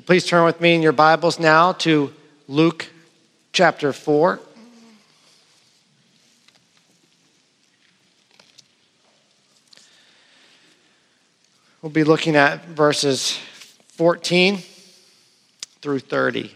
Please turn with me in your Bibles now to Luke chapter 4. We'll be looking at verses 14 through 30.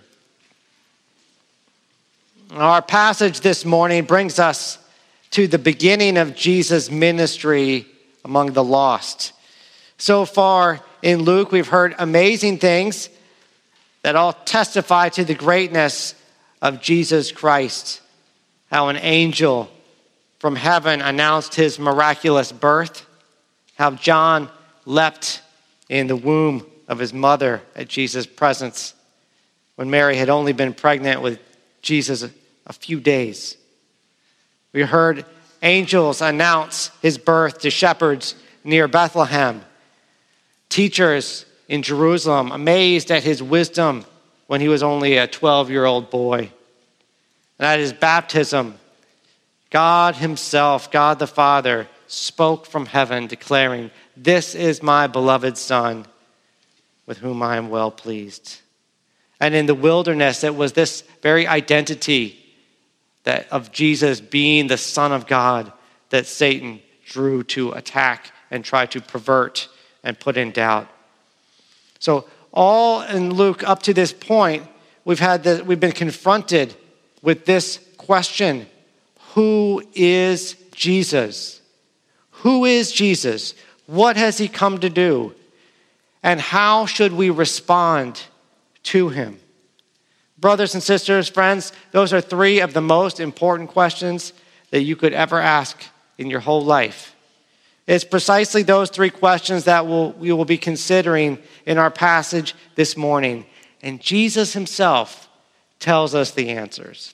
Our passage this morning brings us to the beginning of Jesus' ministry among the lost. So far in Luke, we've heard amazing things that all testify to the greatness of Jesus Christ. How an angel from heaven announced his miraculous birth. How John leapt in the womb of his mother at Jesus' presence when Mary had only been pregnant with Jesus a few days. We heard angels announce his birth to shepherds near Bethlehem. Teachers in Jerusalem amazed at his wisdom when he was only a 12-year-old boy. And at his baptism, God himself, God the Father, spoke from heaven declaring, "This is my beloved Son, with whom I am well pleased." And in the wilderness, it was this very identity that of Jesus being the Son of God that Satan drew to attack and try to pervert and put in doubt. So all in Luke up to this point, we've been confronted with this question: who is Jesus? Who is Jesus? What has he come to do? And how should we respond to him? Brothers and sisters, friends, those are three of the most important questions that you could ever ask in your whole life. It's precisely those three questions that we will be considering in our passage this morning. And Jesus himself tells us the answers.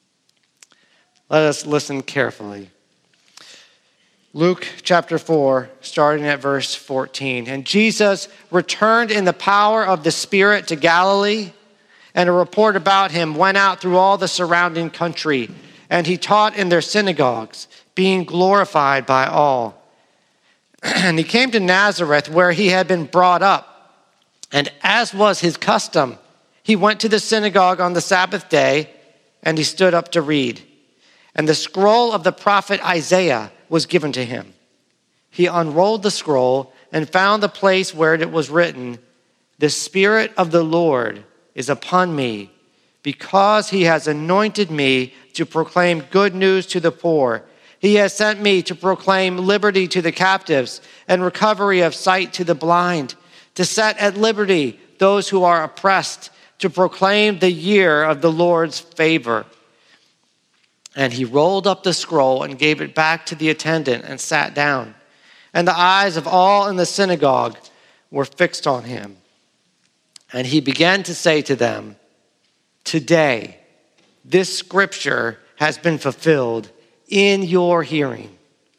Let us listen carefully. Luke chapter 4, starting at verse 14. And Jesus returned in the power of the Spirit to Galilee, and a report about him went out through all the surrounding country, and he taught in their synagogues, being glorified by all. And he came to Nazareth, where he had been brought up. And as was his custom, he went to the synagogue on the Sabbath day, and he stood up to read. And the scroll of the prophet Isaiah was given to him. He unrolled the scroll and found the place where it was written, "The Spirit of the Lord is upon me, because he has anointed me to proclaim good news to the poor. He has sent me to proclaim liberty to the captives and recovery of sight to the blind, to set at liberty those who are oppressed, to proclaim the year of the Lord's favor." And he rolled up the scroll and gave it back to the attendant and sat down. And the eyes of all in the synagogue were fixed on him. And he began to say to them, "Today, this scripture has been fulfilled in your hearing."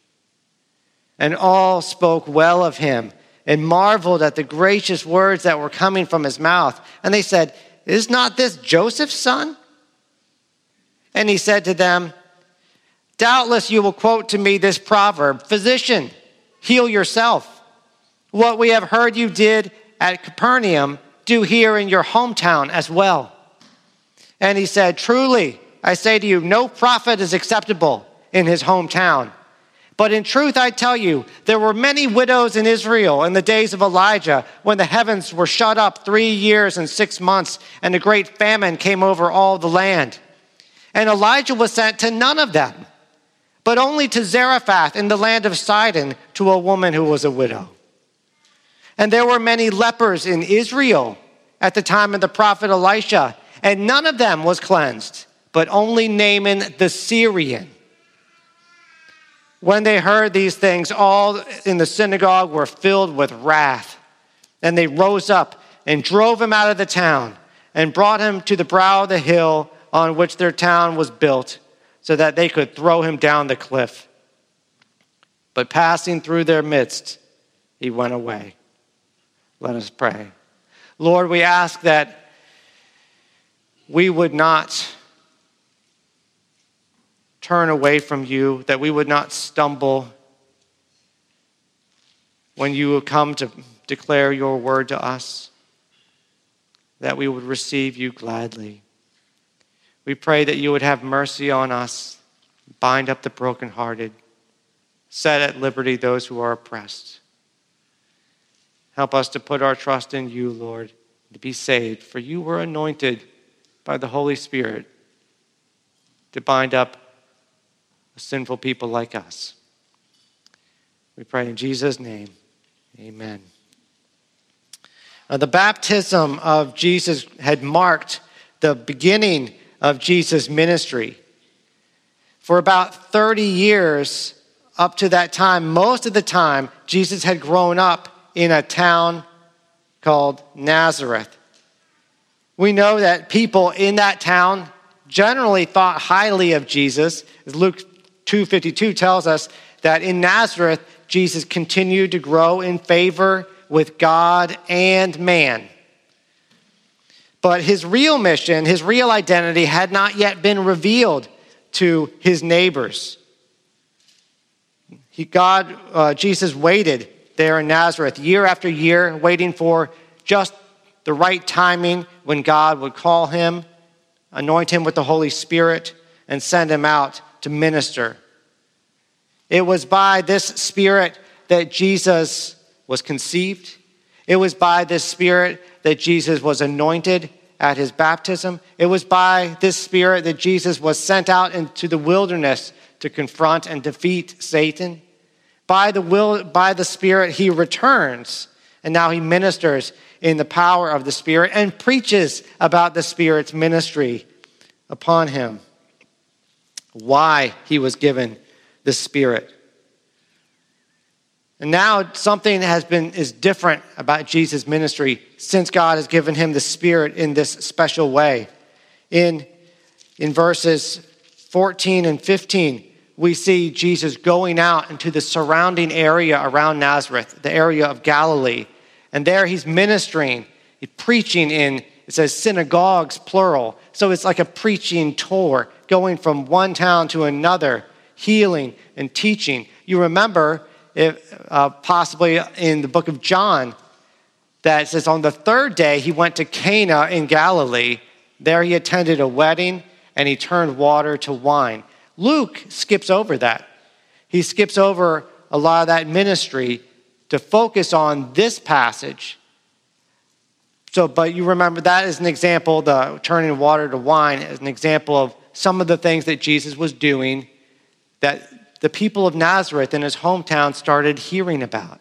And all spoke well of him and marveled at the gracious words that were coming from his mouth. And they said, "Is not this Joseph's son?" And he said to them, "Doubtless you will quote to me this proverb, 'Physician, heal yourself. What we have heard you did at Capernaum, do here in your hometown as well.' And he said, 'Truly, I say to you, no prophet is acceptable in his hometown. But in truth, I tell you, there were many widows in Israel in the days of Elijah, when the heavens were shut up 3 years and 6 months, and a great famine came over all the land. And Elijah was sent to none of them, but only to Zarephath in the land of Sidon, to a woman who was a widow. And there were many lepers in Israel at the time of the prophet Elisha, and none of them was cleansed, but only Naaman the Syrian." When they heard these things, all in the synagogue were filled with wrath. And they rose up and drove him out of the town and brought him to the brow of the hill on which their town was built, so that they could throw him down the cliff. But passing through their midst, he went away. Let us pray. Lord, we ask that we would not turn away from you, that we would not stumble when you come to declare your word to us. that we would receive you gladly. We pray that you would have mercy on us, bind up the brokenhearted, set at liberty those who are oppressed. Help us to put our trust in you, Lord, to be saved, for you were anointed by the Holy Spirit to bind up a sinful people like us. We pray in Jesus' name, amen. The baptism of Jesus had marked the beginning of Jesus' ministry. For about 30 years up to that time, most of the time, Jesus had grown up in a town called Nazareth. We know that people in that town generally thought highly of Jesus. As Luke 2:52 tells us that in Nazareth, Jesus continued to grow in favor with God and man. But his real mission, his real identity had not yet been revealed to his neighbors. Jesus waited there in Nazareth year after year, waiting for just the right timing when God would call him, anoint him with the Holy Spirit, and send him out to minister. It was by this Spirit that Jesus was conceived. It was by this Spirit that Jesus was anointed at his baptism. It was by this Spirit that Jesus was sent out into the wilderness to confront and defeat Satan. By the Spirit, he returns, and now he ministers in the power of the Spirit and preaches about the Spirit's ministry upon him. Why he was given the Spirit. And now something is different about Jesus' ministry since God has given him the Spirit in this special way. In verses 14 and 15, we see Jesus going out into the surrounding area around Nazareth, the area of Galilee. And there he's ministering, he's preaching in, it says synagogues, plural. So it's like a preaching tour, going from one town to another, healing and teaching. You remember, possibly in the book of John, that says on the third day he went to Cana in Galilee. There he attended a wedding and he turned water to wine. Luke skips over that. He skips over a lot of that ministry to focus on this passage. But you remember that is an example, the turning water to wine is an example of some of the things that Jesus was doing that the people of Nazareth in his hometown started hearing about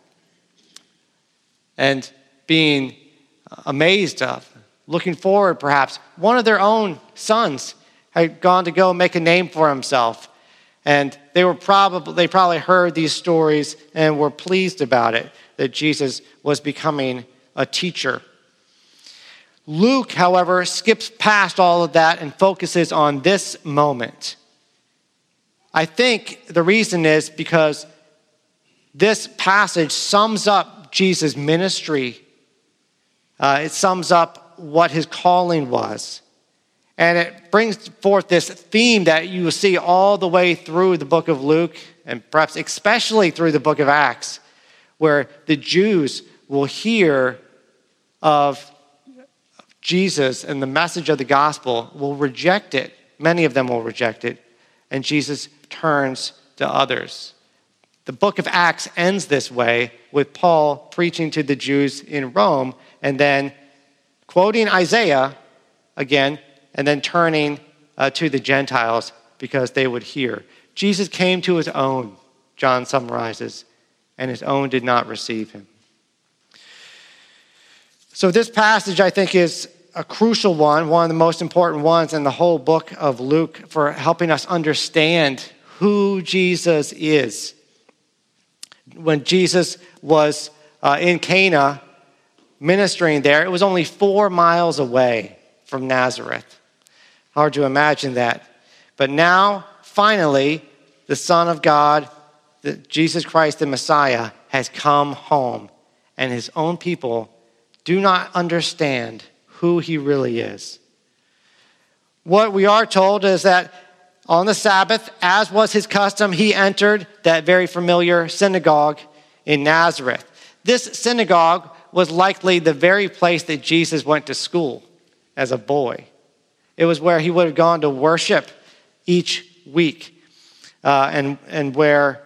and being amazed of, looking forward perhaps. One of their own sons had gone to go make a name for himself, and they probably heard these stories and were pleased about it, that Jesus was becoming a teacher. Luke, however, skips past all of that and focuses on this moment. I think the reason is because this passage sums up Jesus' ministry. It sums up what his calling was. And it brings forth this theme that you will see all the way through the book of Luke, and perhaps especially through the book of Acts, where the Jews will hear of Jesus and the message of the gospel, will reject it. Many of them will reject it. And Jesus turns to others. The book of Acts ends this way, with Paul preaching to the Jews in Rome and then quoting Isaiah again, and then turning to the Gentiles because they would hear. Jesus came to his own, John summarizes, and his own did not receive him. So this passage, I think, is a crucial one of the most important ones in the whole book of Luke for helping us understand who Jesus is. When Jesus was in Cana ministering there, it was only 4 miles away from Nazareth. Hard to imagine that. But now, finally, the Son of God, Jesus Christ, the Messiah, has come home, and his own people do not understand who he really is. What we are told is that on the Sabbath, as was his custom, he entered that very familiar synagogue in Nazareth. This synagogue was likely the very place that Jesus went to school. as a boy. It was where he would have gone to worship each week, and where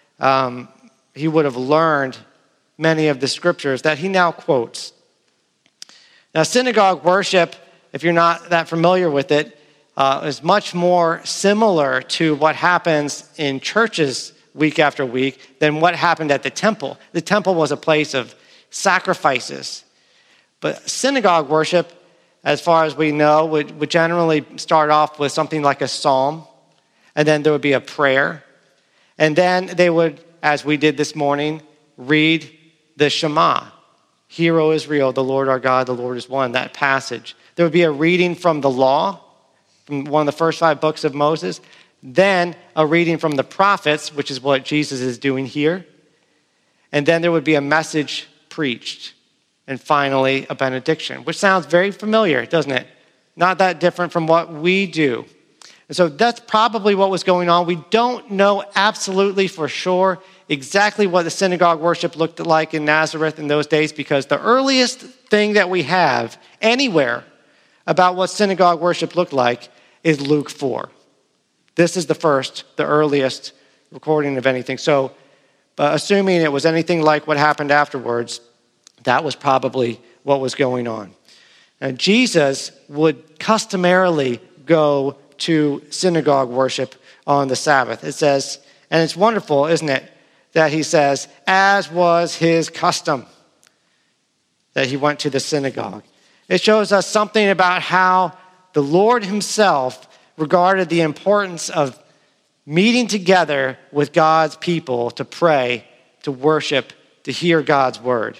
he would have learned many of the scriptures that he now quotes. Now, synagogue worship, if you're not that familiar with it, is much more similar to what happens in churches week after week than what happened at the temple. The temple was a place of sacrifices. But synagogue worship, as far as we know, would generally start off with something like a psalm, and then there would be a prayer. And then they would, as we did this morning, read the Shema. Hear, O Israel, the Lord our God, the Lord is one, that passage. There would be a reading from the law, from one of the first 5 books of Moses, then a reading from the prophets, which is what Jesus is doing here, and then there would be a message preached, and finally a benediction, which sounds very familiar, doesn't it? Not that different from what we do. And so that's probably what was going on. We don't know absolutely for sure exactly what the synagogue worship looked like in Nazareth in those days, because the earliest thing that we have anywhere about what synagogue worship looked like is Luke 4. This is the earliest recording of anything. So assuming it was anything like what happened afterwards, that was probably what was going on. And Jesus would customarily go to synagogue worship on the Sabbath. It says, and it's wonderful, isn't it, that he says, as was his custom, that he went to the synagogue. It shows us something about how the Lord himself regarded the importance of meeting together with God's people to pray, to worship, to hear God's word.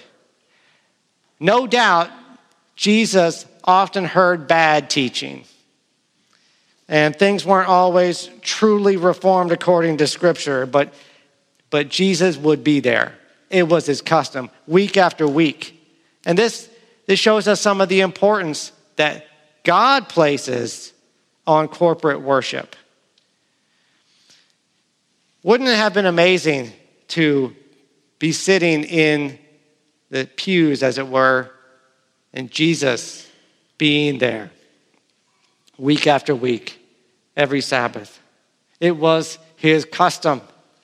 No doubt, Jesus often heard bad teaching, and things weren't always truly reformed according to Scripture, but Jesus would be there. It was his custom, week after week. And this shows us some of the importance that God places on corporate worship. Wouldn't it have been amazing to be sitting in the pews, as it were, and Jesus being there week after week, every Sabbath? It was his custom.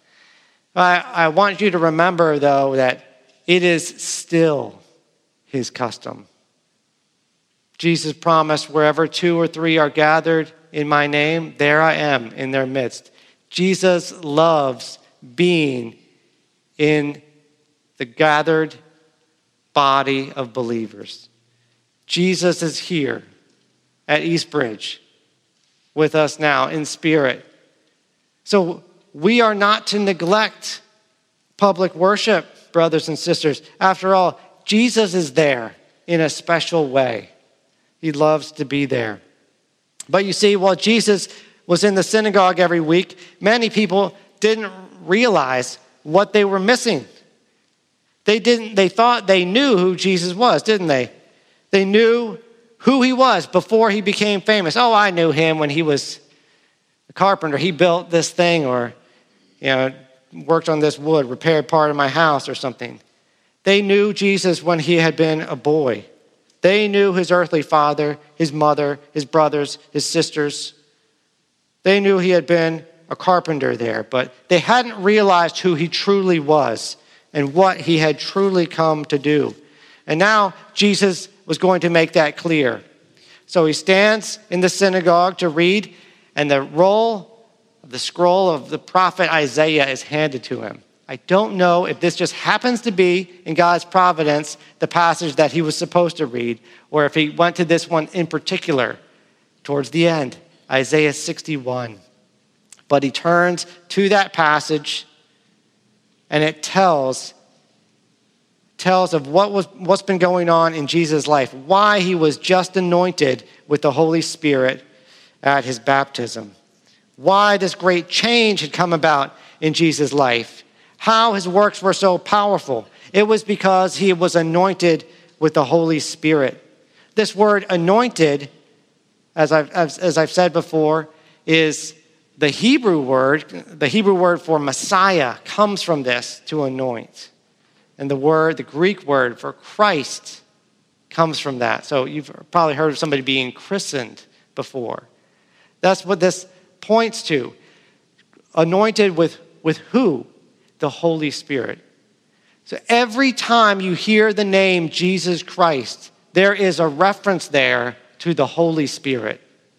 I want you to remember, though, that it is still his custom. Jesus promised, wherever 2 or 3 are gathered in my name, there I am in their midst. Jesus loves being in the gathered body of believers. Jesus is here at Eastbridge with us now in spirit. So we are not to neglect public worship, brothers and sisters. After all, Jesus is there in a special way. He loves to be there. But you see, while Jesus was in the synagogue every week, many people didn't realize what they were missing. They thought they knew who Jesus was, didn't they? They knew who he was before he became famous. Oh, I knew him when he was a carpenter. He built this thing, or worked on this wood, repaired part of my house or something. They knew Jesus when he had been a boy. They knew his earthly father, his mother, his brothers, his sisters. They knew he had been a carpenter there, but they hadn't realized who he truly was and what he had truly come to do. And now Jesus was going to make that clear. So he stands in the synagogue to read, and the scroll of the prophet Isaiah is handed to him. I don't know if this just happens to be, in God's providence, the passage that he was supposed to read, or if he went to this one in particular towards the end, Isaiah 61. But he turns to that passage, and it tells of what's been going on in Jesus' life, why he was just anointed with the Holy Spirit at his baptism, why this great change had come about in Jesus' life, how his works were so powerful. It was because he was anointed with the Holy Spirit. This word anointed, as I've said before, is the Hebrew word. The Hebrew word for Messiah comes from this, to anoint. And the Greek word for Christ comes from that. So you've probably heard of somebody being christened before. That's what this points to. Anointed with who? The Holy Spirit. So every time you hear the name Jesus Christ, there is a reference there to the Holy Spirit.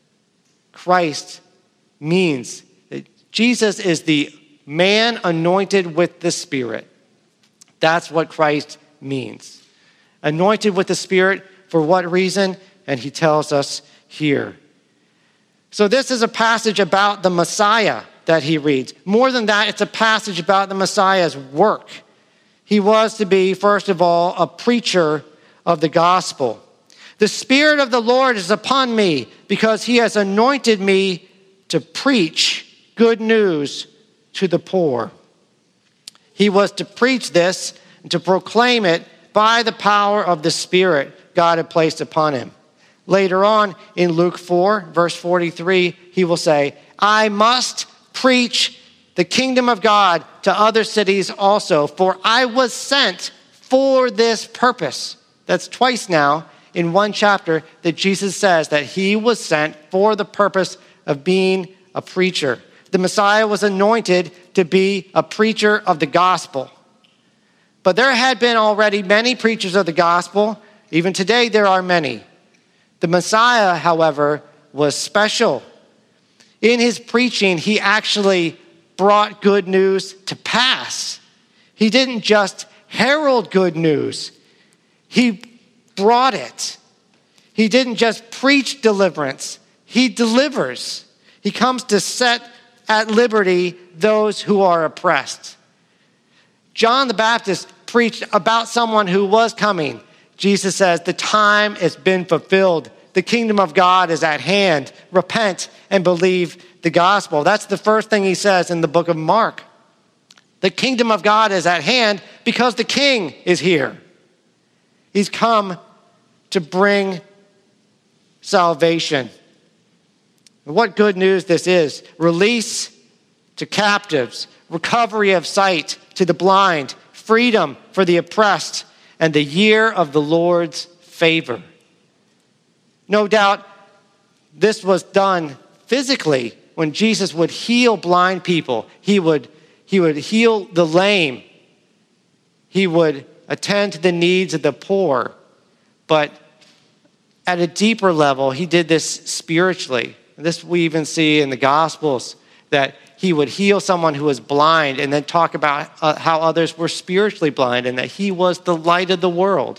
Christ means that Jesus is the man anointed with the Spirit. That's what Christ means. Anointed with the Spirit, for what reason? And he tells us here. So this is a passage about the Messiah that he reads. More than that, it's a passage about the Messiah's work. He was to be, first of all, a preacher of the gospel. The Spirit of the Lord is upon me because he has anointed me to preach good news to the poor. He was to preach this and to proclaim it by the power of the Spirit God had placed upon him. Later on in Luke 4, verse 43, he will say, I must preach the kingdom of God to other cities also, for I was sent for this purpose. That's twice now in one chapter that Jesus says that he was sent for the purpose of being a preacher. The Messiah was anointed to be a preacher of the gospel. But there had been already many preachers of the gospel. Even today there are many. The Messiah, however, was special. In his preaching, he actually brought good news to pass. He didn't just herald good news. He brought it. He didn't just preach deliverance. He delivers. He comes to set at liberty those who are oppressed. John the Baptist preached about someone who was coming. Jesus says, the time has been fulfilled. The kingdom of God is at hand. Repent and believe the gospel. That's the first thing he says in the book of Mark. The kingdom of God is at hand because the king is here. He's come to bring salvation. What good news this is. Release to captives, recovery of sight to the blind, freedom for the oppressed, and the year of the Lord's favor. No doubt this was done physically when Jesus would heal blind people. He would heal the lame. He would attend to the needs of the poor. But at a deeper level, he did this spiritually. This we even see in the Gospels, that he would heal someone who was blind and then talk about how others were spiritually blind and that he was the light of the world.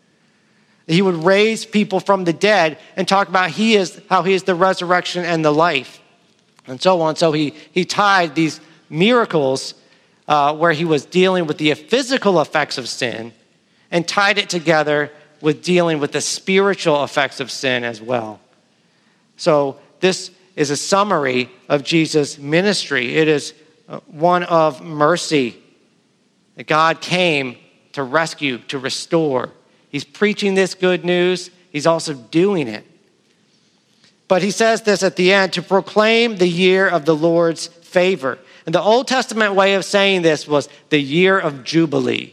He would raise people from the dead and talk about how he is the resurrection and the life, and so on. So he tied these miracles where he was dealing with the physical effects of sin and tied it together with dealing with the spiritual effects of sin as well. So this is a summary of Jesus' ministry. It is one of mercy. That God came to rescue, to restore. He's preaching this good news. He's also doing it. But he says this at the end, to proclaim the year of the Lord's favor. And the Old Testament way of saying this was the year of Jubilee.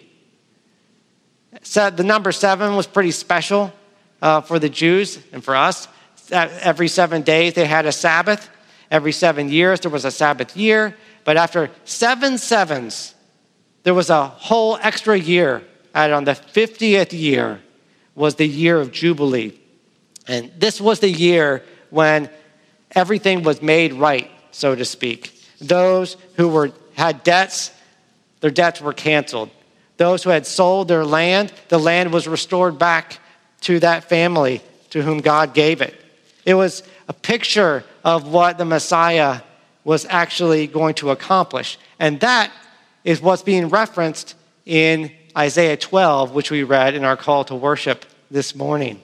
So the number 7 was pretty special for the Jews and for us. Every 7 days they had a Sabbath. Every 7 years there was a Sabbath year. But after 7 sevens, there was a whole extra year. And on the 50th year was the year of Jubilee. And this was the year when everything was made right, so to speak. Those who had debts, their debts were canceled. Those who had sold their land, the land was restored back to that family to whom God gave it. It was a picture of what the Messiah was actually going to accomplish. And that is what's being referenced in Isaiah 12, which we read in our call to worship this morning.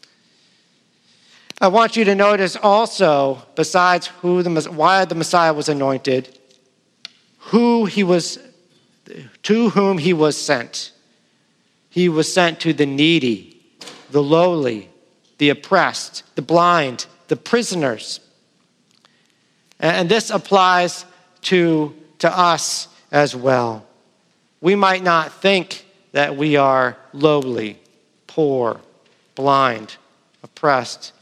I want you to notice also, besides why the Messiah was anointed, to whom he was sent. He was sent to the needy, the lowly, the oppressed, the blind, the prisoners. And this applies to us as well. We might not think that we are lowly, poor, blind, oppressed.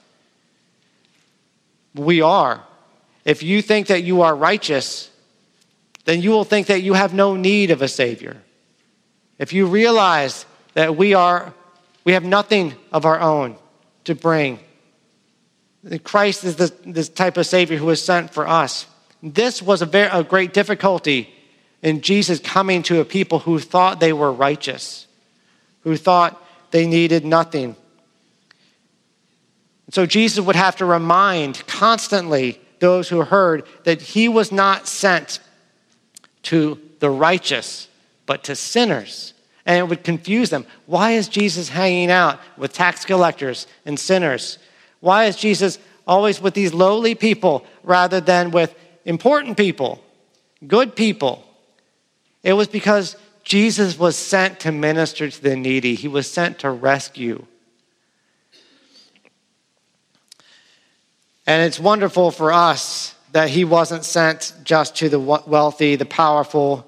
We are. If you think that you are righteous, then you will think that you have no need of a Savior. If you realize that we have nothing of our own to bring, Christ is this type of Savior who was sent for us. This was a great difficulty in Jesus coming to a people who thought they were righteous, who thought they needed nothing. So Jesus would have to remind constantly those who heard that he was not sent to the righteous, but to sinners. And it would confuse them. Why is Jesus hanging out with tax collectors and sinners? Why is Jesus always with these lowly people rather than with important people, good people? It was because Jesus was sent to minister to the needy. He was sent to rescue. And it's wonderful for us that he wasn't sent just to the wealthy, the powerful,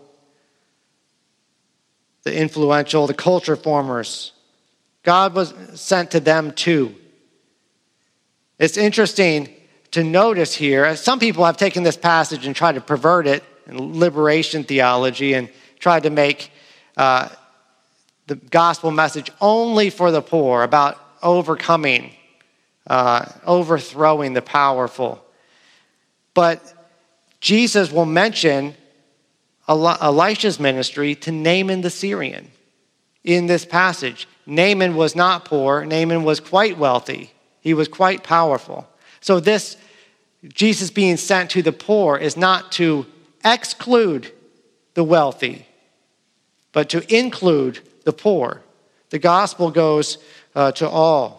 the influential, the culture formers. God was sent to them too. It's interesting to notice here, as some people have taken this passage and tried to pervert it in liberation theology and tried to make the gospel message only for the poor, about overcoming, overthrowing the powerful. But Jesus will mention Elisha's ministry to Naaman the Syrian in this passage. Naaman was not poor. Naaman was quite wealthy. He was quite powerful. So this Jesus being sent to the poor is not to exclude the wealthy, but to include the poor. The gospel goes to all.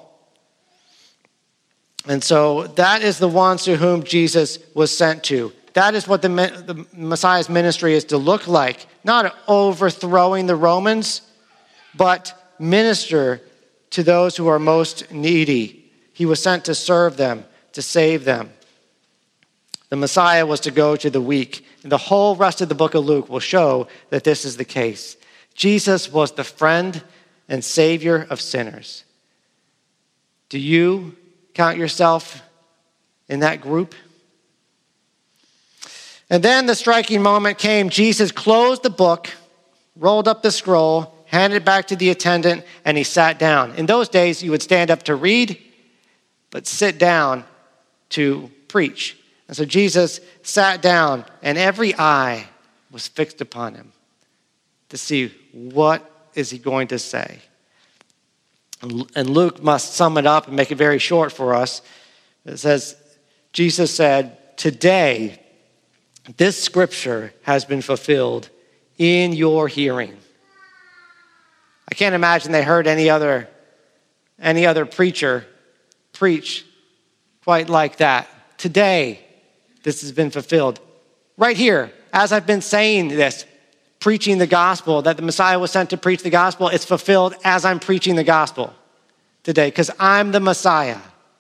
And so that is the ones to whom Jesus was sent to. That is what the Messiah's ministry is to look like. Not overthrowing the Romans, but minister to those who are most needy. He was sent to serve them, to save them. The Messiah was to go to the weak. And the whole rest of the book of Luke will show that this is the case. Jesus was the friend and Savior of sinners. Do you count yourself in that group? And then the striking moment came. Jesus closed the book, rolled up the scroll, handed it back to the attendant, and he sat down. In those days, you would stand up to read, but sit down to preach. And so Jesus sat down, and every eye was fixed upon him to see what is he going to say. And Luke must sum it up and make it very short for us. It says, Jesus said, "Today, this scripture has been fulfilled in your hearing." I can't imagine they heard any other preacher preach quite like that. Today, this has been fulfilled. Right here, as I've been saying this, preaching the gospel, that the Messiah was sent to preach the gospel, it's fulfilled as I'm preaching the gospel today, because I'm the Messiah.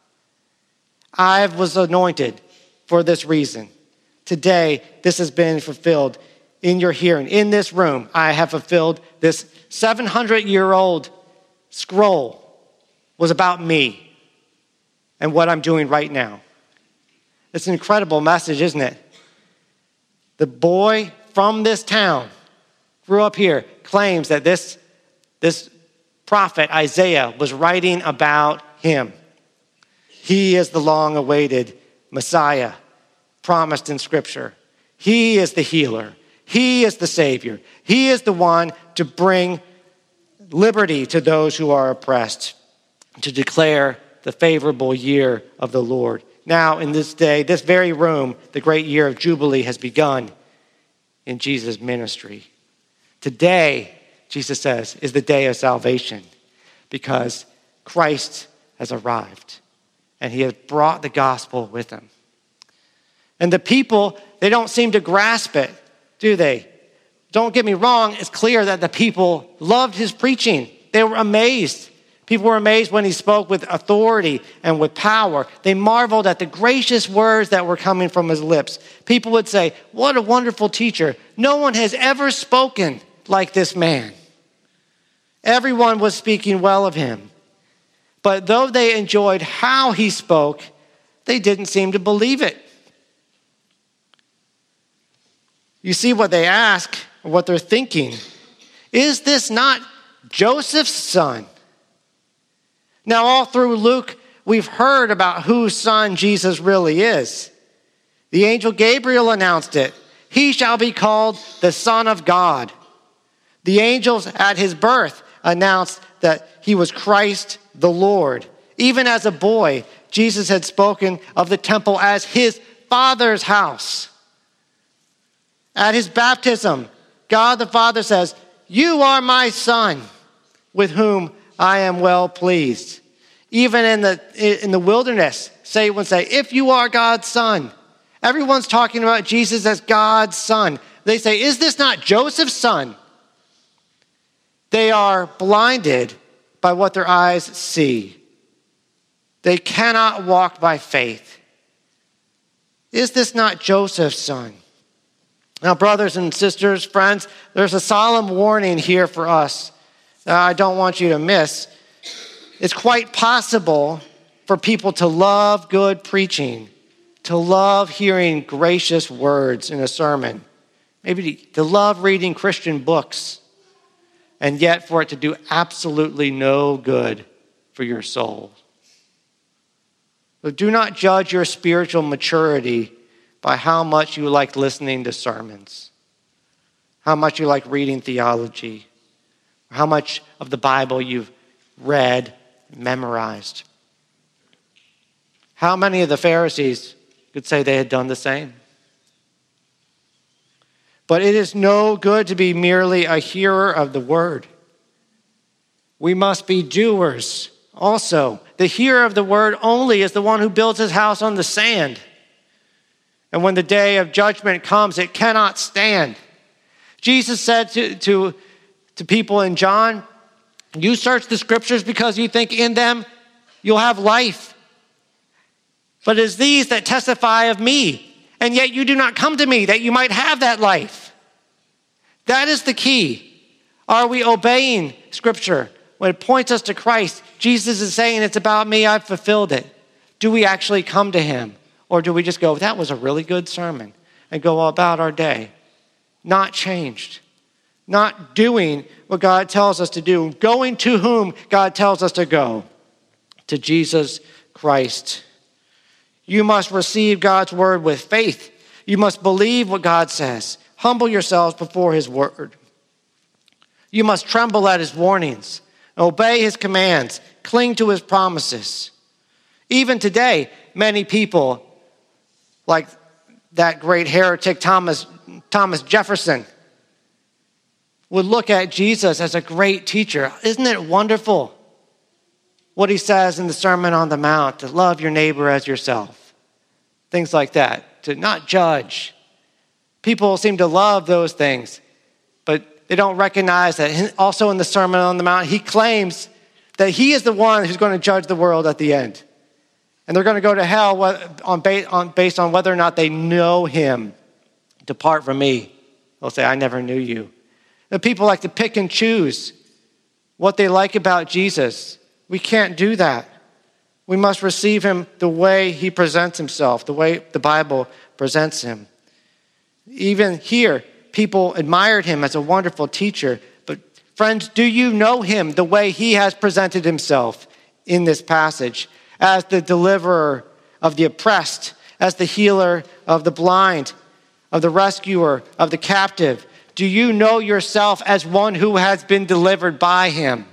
I was anointed for this reason. Today, this has been fulfilled in your hearing. In this room, I have fulfilled this 700-year-old scroll was about me and what I'm doing right now. It's an incredible message, isn't it? The boy from this town, grew up here, claims that this prophet Isaiah was writing about him. He is the long-awaited Messiah promised in Scripture. He is the healer. He is the Savior. He is the one to bring liberty to those who are oppressed, to declare the favorable year of the Lord. Now, in this day, this very room, the great year of Jubilee has begun in Jesus' ministry. Today, Jesus says, is the day of salvation because Christ has arrived and he has brought the gospel with him. And the people, they don't seem to grasp it, do they? Don't get me wrong, it's clear that the people loved his preaching. They were amazed. People were amazed when he spoke with authority and with power. They marveled at the gracious words that were coming from his lips. People would say, "What a wonderful teacher. No one has ever spoken like this man." Everyone was speaking well of him. But though they enjoyed how he spoke, they didn't seem to believe it. You see what they ask, what they're thinking. Is this not Joseph's son? Now, all through Luke, we've heard about whose son Jesus really is. The angel Gabriel announced it. He shall be called the Son of God. The angels at his birth announced that he was Christ the Lord. Even as a boy, Jesus had spoken of the temple as his Father's house. At his baptism, God the Father says, "You are my Son, with whom I am well pleased." Even in the wilderness, Satan would say, "If you are God's Son." Everyone's talking about Jesus as God's Son. They say, "Is this not Joseph's son?" They are blinded by what their eyes see. They cannot walk by faith. Is this not Joseph's son? Now, brothers and sisters, friends, there's a solemn warning here for us that I don't want you to miss. It's quite possible for people to love good preaching, to love hearing gracious words in a sermon, maybe to love reading Christian books, and yet for it to do absolutely no good for your soul. So do not judge your spiritual maturity by how much you like listening to sermons, how much you like reading theology, how much of the Bible you've read, memorized. How many of the Pharisees could say they had done the same? But it is no good to be merely a hearer of the word. We must be doers also. The hearer of the word only is the one who builds his house on the sand. And when the day of judgment comes, it cannot stand. Jesus said to people in John, "You search the scriptures because you think in them you'll have life. But it is these that testify of me, and yet you do not come to me that you might have that life." That is the key. Are we obeying Scripture? When it points us to Christ, Jesus is saying, "It's about me, I've fulfilled it." Do we actually come to him? Or do we just go, "That was a really good sermon," and go about our day? Not changed. Not doing what God tells us to do. Going to whom God tells us to go. To Jesus Christ. You must receive God's word with faith. You must believe what God says. Humble yourselves before his word. You must tremble at his warnings. Obey his commands. Cling to his promises. Even today, many people, like that great heretic Thomas Jefferson, would look at Jesus as a great teacher. Isn't it wonderful what he says in the Sermon on the Mount, to love your neighbor as yourself? Things like that, to not judge. People seem to love those things, but they don't recognize that also in the Sermon on the Mount, he claims that he is the one who's going to judge the world at the end. And they're going to go to hell based on whether or not they know him. "Depart from me." They'll say, "I never knew you." The people like to pick and choose what they like about Jesus. We can't do that. We must receive him the way he presents himself, the way the Bible presents him. Even here, people admired him as a wonderful teacher. But friends, do you know him the way he has presented himself in this passage? As the deliverer of the oppressed, as the healer of the blind, of the rescuer of the captive. Do you know yourself as one who has been delivered by him?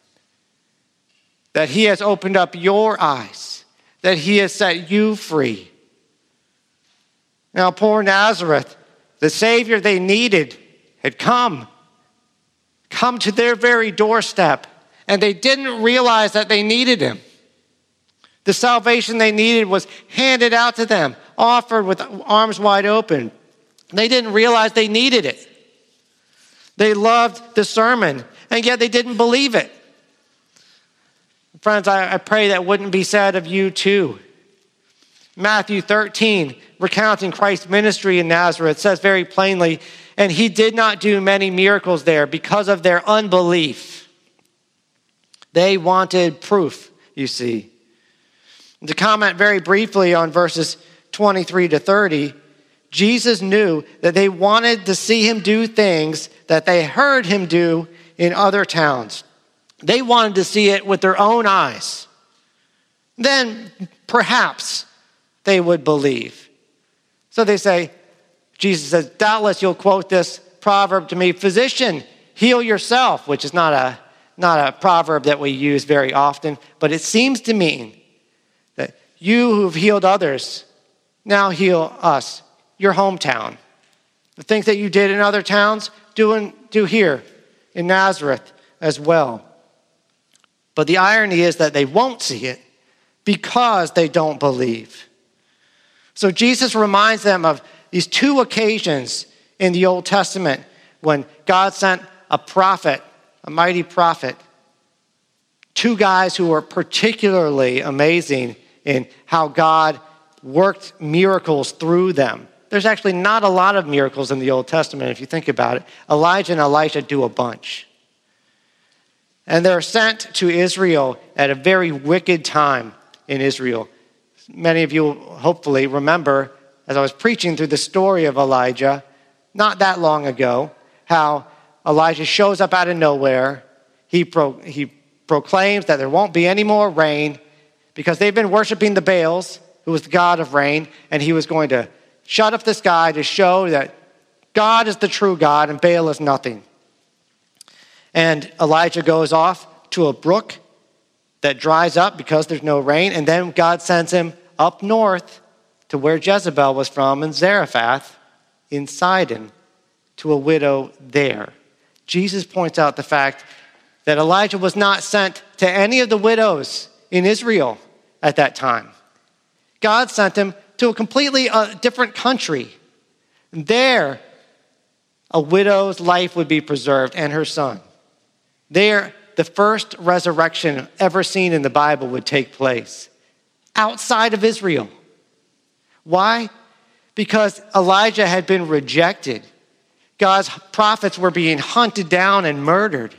That he has opened up your eyes, that he has set you free. Now, poor Nazareth, the Savior they needed, had come to their very doorstep, and they didn't realize that they needed him. The salvation they needed was handed out to them, offered with arms wide open. They didn't realize they needed it. They loved the sermon, and yet they didn't believe it. Friends, I pray that wouldn't be said of you too. Matthew 13, recounting Christ's ministry in Nazareth, says very plainly, "And he did not do many miracles there because of their unbelief." They wanted proof. you see. And to comment very briefly on verses 23 to 30, Jesus knew that they wanted to see him do things that they heard him do in other towns. They wanted to see it with their own eyes. Then perhaps they would believe. So they say, Jesus says, doubtless you'll quote this proverb to me, physician, heal yourself, which is not a proverb that we use very often, but it seems to mean that you who've healed others now heal us, your hometown. The things that you did in other towns, do here in Nazareth as well. But the irony is that they won't see it because they don't believe. So Jesus reminds them of these two occasions in the Old Testament when God sent a prophet, a mighty prophet, two guys who were particularly amazing in how God worked miracles through them. There's actually not a lot of miracles in the Old Testament if you think about it. Elijah and Elisha do a bunch. And they're sent to Israel at a very wicked time in Israel. Many of you hopefully remember, as I was preaching through the story of Elijah, not that long ago, how Elijah shows up out of nowhere. He proclaims that there won't be any more rain because they've been worshiping the Baals, who was the god of rain, and he was going to shut up the sky to show that God is the true God and Baal is nothing. And Elijah goes off to a brook that dries up because there's no rain, and then God sends him up north to where Jezebel was from in Zarephath in Sidon to a widow there. Jesus points out the fact that Elijah was not sent to any of the widows in Israel at that time. God sent him to a completely different country. There, a widow's life would be preserved and her son. There, the first resurrection ever seen in the Bible would take place outside of Israel. Why? Because Elijah had been rejected. God's prophets were being hunted down and murdered.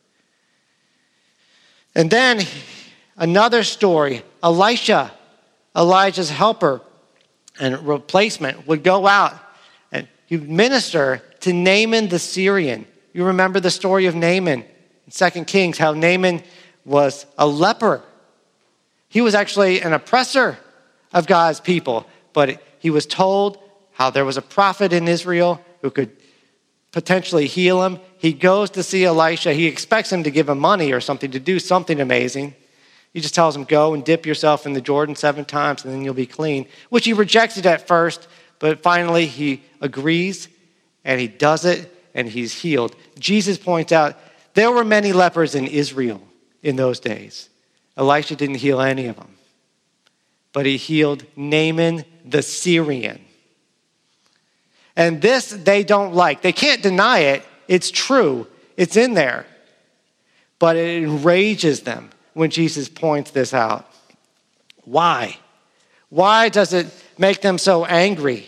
And then another story, Elisha, Elijah's helper and replacement, would go out and he would minister to Naaman the Syrian. You remember the story of Naaman in 2 Kings, how Naaman was a leper. He was actually an oppressor of God's people, but he was told how there was a prophet in Israel who could potentially heal him. He goes to see Elisha. He expects him to give him money or something, to do something amazing. He just tells him, go and dip yourself in the Jordan 7 times and then you'll be clean, which he rejected at first, but finally he agrees and he does it and he's healed. Jesus points out there were many lepers in Israel in those days. Elisha didn't heal any of them, but he healed Naaman the Syrian. And this they don't like. They can't deny it. It's true. It's in there. But it enrages them when Jesus points this out. Why? Why does it make them so angry?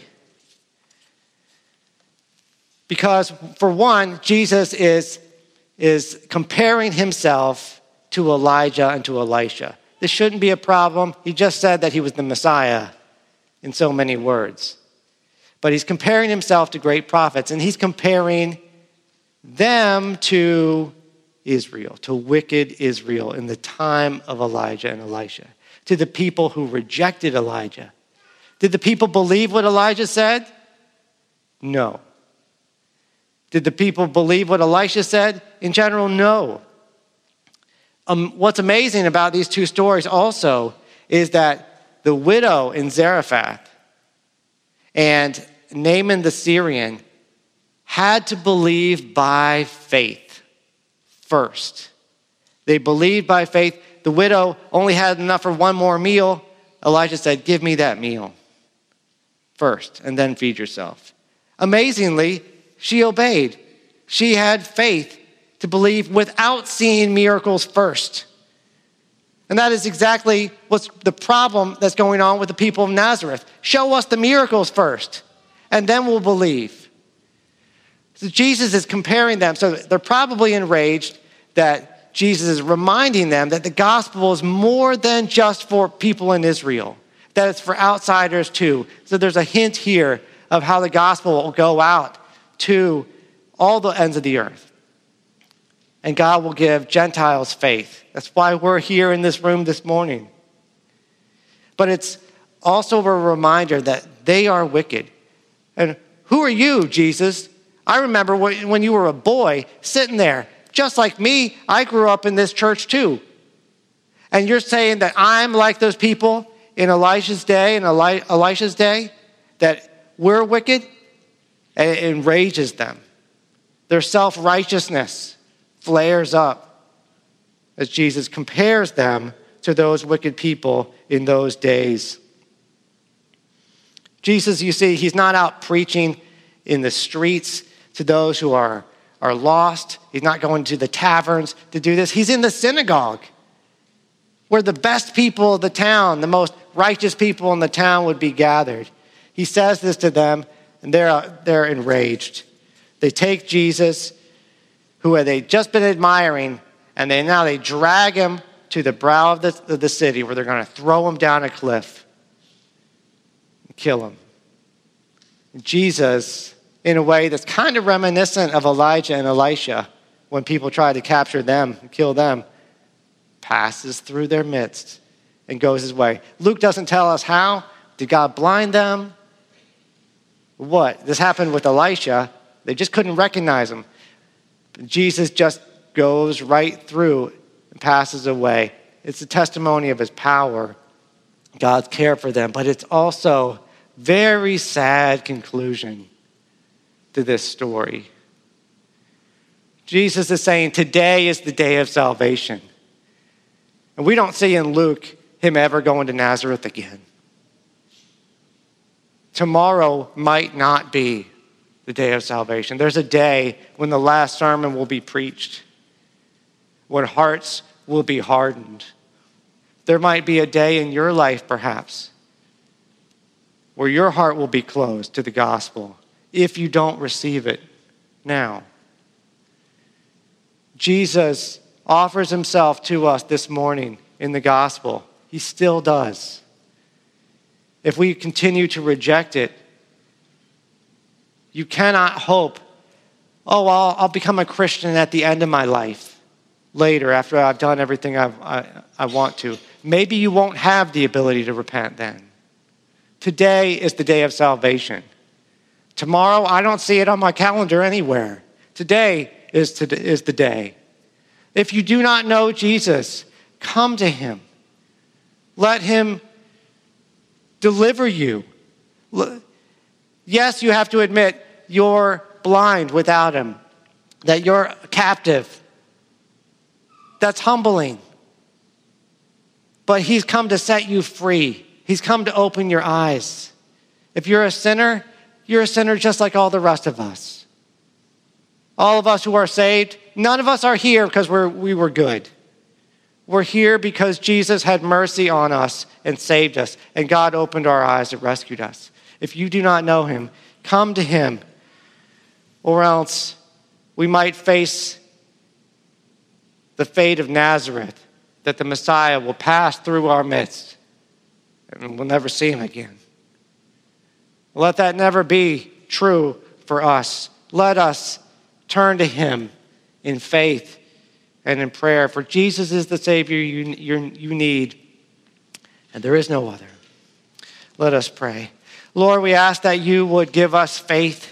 Because, for one, Jesus is comparing himself to Elijah and to Elisha. This shouldn't be a problem. He just said that he was the Messiah in so many words. But he's comparing himself to great prophets, and he's comparing them to Israel, to wicked Israel in the time of Elijah and Elisha, to the people who rejected Elijah. Did the people believe what Elijah said? No. Did the people believe what Elisha said? In general, no. What's amazing about these two stories also is that the widow in Zarephath and Naaman the Syrian had to believe by faith first. They believed by faith. The widow only had enough for one more meal. Elijah said, give me that meal first and then feed yourself. Amazingly, she obeyed. She had faith to believe without seeing miracles first. And that is exactly what's the problem that's going on with the people of Nazareth. Show us the miracles first, and then we'll believe. So Jesus is comparing them. So they're probably enraged that Jesus is reminding them that the gospel is more than just for people in Israel, that it's for outsiders too. So there's a hint here of how the gospel will go out to all the ends of the earth. And God will give Gentiles faith. That's why we're here in this room this morning. But it's also a reminder that they are wicked. And who are you, Jesus? I remember when you were a boy sitting there. Just like me, I grew up in this church too. And you're saying that I'm like those people in Elijah's day and Elisha's day, that we're wicked? And it enrages them. Their self-righteousness flares up as Jesus compares them to those wicked people in those days. Jesus, you see, he's not out preaching in the streets to those who are lost. He's not going to the taverns to do this. He's in the synagogue where the best people of the town, the most righteous people in the town would be gathered. He says this to them, and they're enraged. They take Jesus, who they just been admiring, and now they drag him to the brow of the city where they're going to throw him down a cliff and kill him. And Jesus, in a way that's kind of reminiscent of Elijah and Elisha, when people try to capture them and kill them, passes through their midst and goes his way. Luke doesn't tell us how. Did God blind them? What? This happened with Elisha. They just couldn't recognize him. Jesus just goes right through and passes away. It's a testimony of his power, God's care for them, but it's also very sad conclusion to this story. Jesus is saying today is the day of salvation. And we don't see in Luke him ever going to Nazareth again. Tomorrow might not be the day of salvation. There's a day when the last sermon will be preached, when hearts will be hardened. There might be a day in your life, perhaps, where your heart will be closed to the gospel if you don't receive it now. Jesus offers himself to us this morning in the gospel. He still does. If we continue to reject it, you cannot hope, I'll become a Christian at the end of my life, later after I've done everything I want to. Maybe you won't have the ability to repent then. Today is the day of salvation. Tomorrow, I don't see it on my calendar anywhere. Today is the day. If you do not know Jesus, come to him. Let him deliver you. Yes, you have to admit you're blind without him, that you're captive. That's humbling. But he's come to set you free. He's come to open your eyes. If you're a sinner just like all the rest of us. All of us who are saved, none of us are here because we were good. We're here because Jesus had mercy on us and saved us, and God opened our eyes and rescued us. If you do not know him, come to him, or else we might face the fate of Nazareth, that the Messiah will pass through our midst and we'll never see him again. Let that never be true for us. Let us turn to him in faith and in prayer, for Jesus is the Savior you need, and there is no other. Let us pray. Lord, we ask that you would give us faith,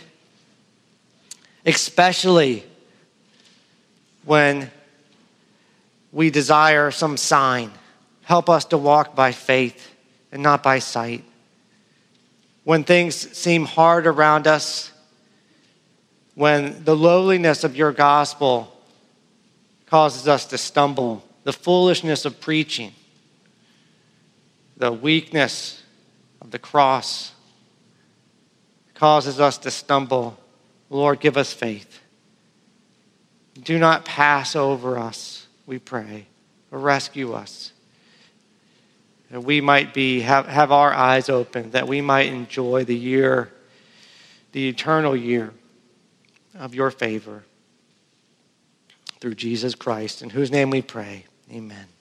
especially when we desire some sign. Help us to walk by faith and not by sight. When things seem hard around us, when the lowliness of your gospel causes us to stumble, the foolishness of preaching, the weakness of the cross causes us to stumble, Lord, give us faith. Do not pass over us, we pray, or rescue us. That we might have our eyes open, that we might enjoy the eternal year of your favor. through Jesus Christ, in whose name we pray. Amen.